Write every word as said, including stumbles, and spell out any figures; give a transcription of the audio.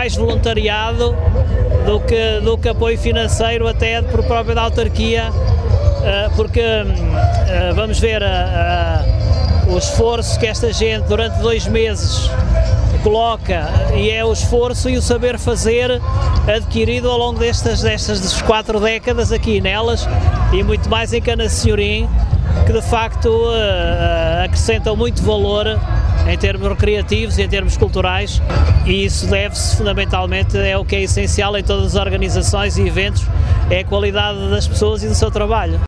mais voluntariado do que, do que apoio financeiro até por própria da autarquia, porque vamos ver o esforço que esta gente durante dois meses coloca, e é o esforço e o saber fazer adquirido ao longo destas, destas quatro décadas aqui nelas, e muito mais em Cana Senhorim, que de facto uh, acrescentam muito valor em termos recreativos e em termos culturais, e isso deve-se fundamentalmente, é o que é essencial em todas as organizações e eventos, é a qualidade das pessoas e do seu trabalho.